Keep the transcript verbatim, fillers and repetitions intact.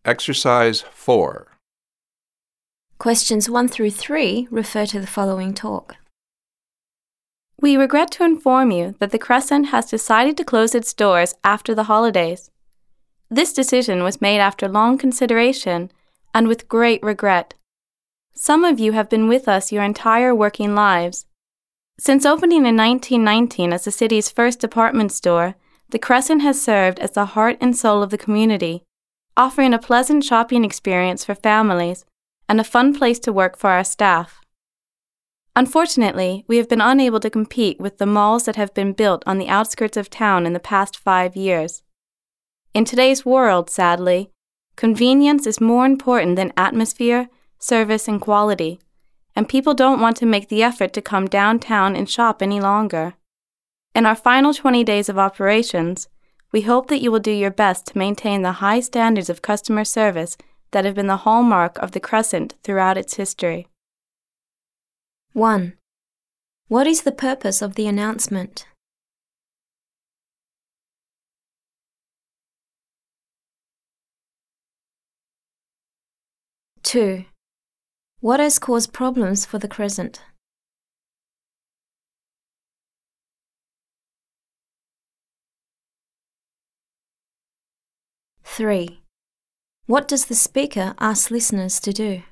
Exercise four. Questions one through three refer to the following talk. We regret to inform you that the Crescent has decided to close its doors after the holidays. This decision was made after long consideration and with great regret. Some of you have been with us your entire working lives. Since opening in nineteen nineteen as the city's first department store, the Crescent has served as the heart and soul of the community, offering a pleasant shopping experience for families and a fun place to work for our staff. Unfortunately, we have been unable to compete with the malls that have been built on the outskirts of town in the past five years. In today's world, sadly, convenience is more important than atmosphere, service, and quality, and people don't want to make the effort to come downtown and shop any longer. In our final twenty days of operations, we hope that you will do your best to maintain the high standards of customer service that have been the hallmark of the Crescent throughout its history. one. What is the purpose of the announcement? two. What has caused problems for the Crescent? three. What does the speaker ask listeners to do?